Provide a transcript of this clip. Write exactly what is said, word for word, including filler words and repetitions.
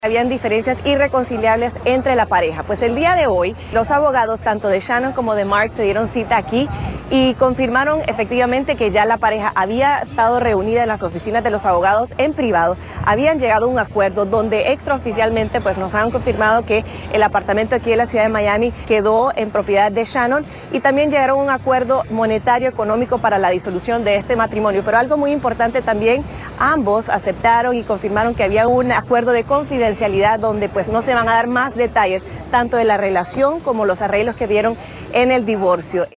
Habían diferencias irreconciliables entre la pareja. Pues el día de hoy, los abogados tanto de Shannon como de Mark se dieron cita aquí y confirmaron efectivamente que ya la pareja había estado reunida en las oficinas de los abogados en privado. Habían llegado a un acuerdo donde extraoficialmente pues nos han confirmado que el apartamento aquí en la ciudad de Miami quedó en propiedad de Shannon y también llegaron a un acuerdo monetario económico para la disolución de este matrimonio. Pero algo muy importante también, ambos aceptaron y confirmaron que había un acuerdo de confidencialidad donde pues no se van a dar más detalles tanto de la relación como los arreglos que dieron en el divorcio.